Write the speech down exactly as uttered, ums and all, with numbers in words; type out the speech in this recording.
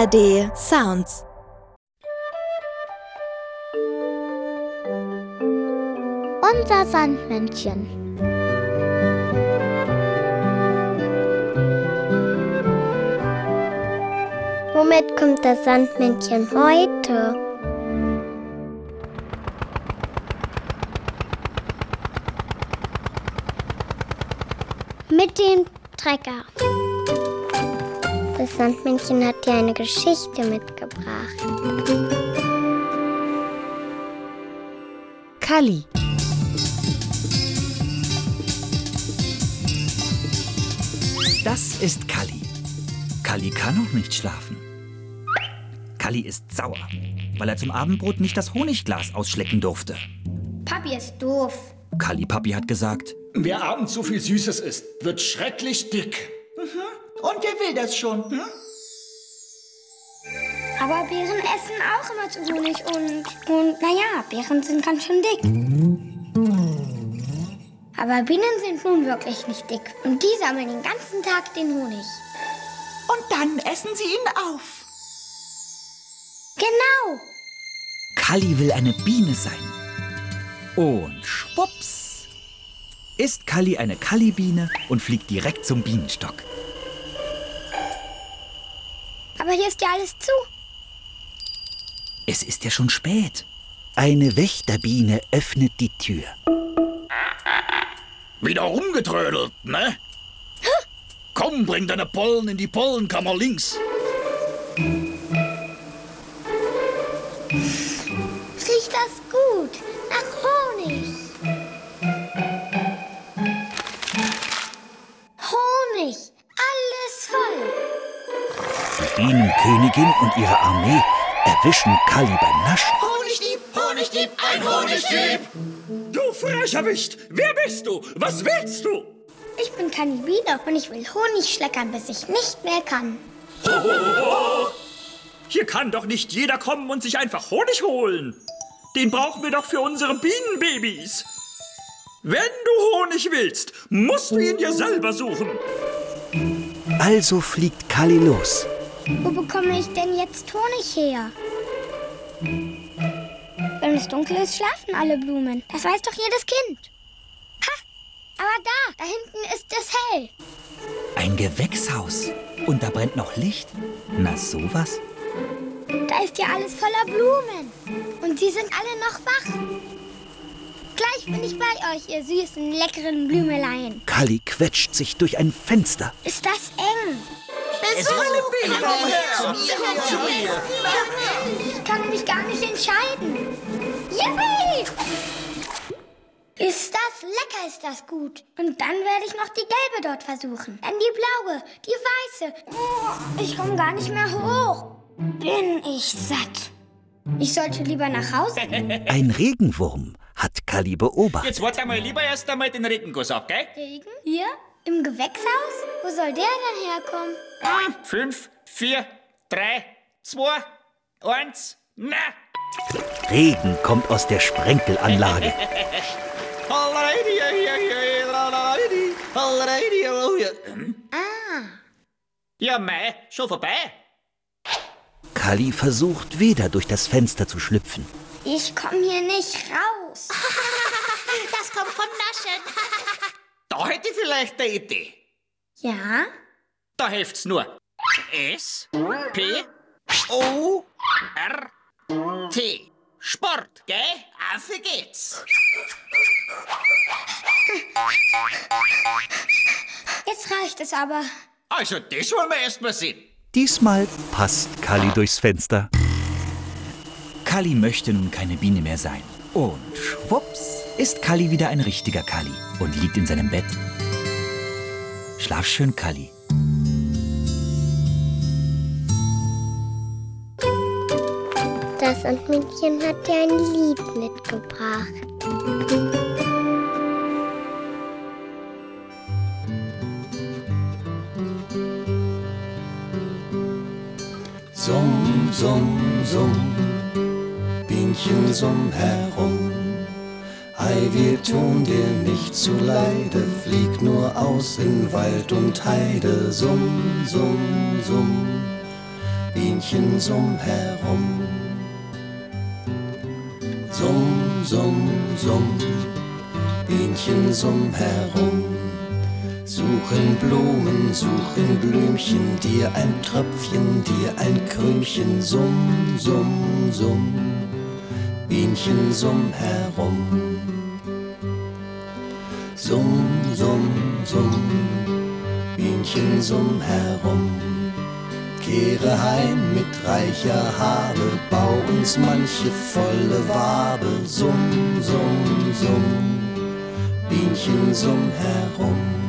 A R D Sounds. Unser Sandmännchen. Womit kommt das Sandmännchen heute? Mit dem Trecker. Das Sandmännchen hat dir eine Geschichte mitgebracht. Kalli. Das ist Kalli. Kalli kann noch nicht schlafen. Kalli ist sauer, weil er zum Abendbrot nicht das Honigglas ausschlecken durfte. Papi ist doof. Kalli Papi hat gesagt, wer abends so viel Süßes isst, wird schrecklich dick. Mhm. Und wer will das schon? Hm? Aber Bären essen auch immer zu Honig und, und naja, Bären sind ganz schön dick. Aber Bienen sind nun wirklich nicht dick und die sammeln den ganzen Tag den Honig. Und dann essen sie ihn auf. Genau. Kalli will eine Biene sein. Und schwupps ist Kalli eine Kallibiene und fliegt direkt zum Bienenstock. Aber hier ist ja alles zu. Es ist ja schon spät. Eine Wächterbiene öffnet die Tür. Wieder rumgetrödelt, ne? Huh? Komm, bring deine Pollen in die Pollenkammer links. Riecht das gut? Nach Honig. Honig. Alles voll. Die Bienenkönigin und ihre Armee erwischen Kalli beim Naschen. Honigdieb, Honigdieb, ein Honigdieb! Du frecher Wicht! Wer bist du? Was willst du? Ich bin Kannibine und ich will Honig schleckern, bis ich nicht mehr kann. Hier kann doch nicht jeder kommen und sich einfach Honig holen. Den brauchen wir doch für unsere Bienenbabys. Wenn du Honig willst, musst du ihn dir selber suchen. Also fliegt Kalli los. Wo bekomme ich denn jetzt Honig her? Wenn es dunkel ist, schlafen alle Blumen. Das weiß doch jedes Kind. Ha! Aber da, da hinten ist es hell. Ein Gewächshaus. Und da brennt noch Licht. Na sowas. Da ist ja alles voller Blumen. Und sie sind alle noch wach. Gleich bin ich bei euch, ihr süßen, leckeren Blümeleien. Kalli quetscht sich durch ein Fenster. Ist das eng? Es ist eine Biene. Komm her, komm zu mir. Ich kann mich gar nicht entscheiden. Yippie! Ist das lecker, ist das gut. Und dann werde ich noch die gelbe dort versuchen. Dann die blaue, die weiße. Oh, ich komme gar nicht mehr hoch. Bin ich satt. Ich sollte lieber nach Hause. Ein Regenwurm hat Kalli beobachtet. Jetzt warte mal lieber erst einmal den Regenguss ab, gell? Regen? Hier? Im Gewächshaus? Wo soll der denn herkommen? Fünf, vier, drei, zwei, eins, na! Regen kommt aus der Sprenkelanlage. Ah. Ja, mei, schon vorbei. Kalli versucht wieder durch das Fenster zu schlüpfen. Ich komme hier nicht raus. Das kommt vom Naschen. Da hätte ich vielleicht eine Idee. Ja? Da hilft's nur. S, P, O, R, T. Sport, gell? Auf geht's. Jetzt reicht es aber. Also, das wollen wir erst mal sehen. Diesmal passt Kalli durchs Fenster. Kalli möchte nun keine Biene mehr sein. Und schwupps ist Kalli wieder ein richtiger Kalli und liegt in seinem Bett. Schlaf schön, Kalli. Das Sandmännchen hat dir ein Lied mitgebracht. Summ, summ, summ, Bienchen summ herum. Ei, wir tun dir nicht zuleide, flieg nur aus in Wald und Heide. Summ, summ, summ, Bienchen summ herum. Summ, summ, summ, Bienchen summ herum. Suchen Blumen, suchen Blümchen, dir ein Tröpfchen, dir ein Krümchen. Summ, summ, summ, Bienchen summ herum. Summ, summ, summ, Bienchen summ herum. Kehre heim mit reicher Habe, bau uns manche volle Wabe. Summ, summ, summ, Bienchen summ herum.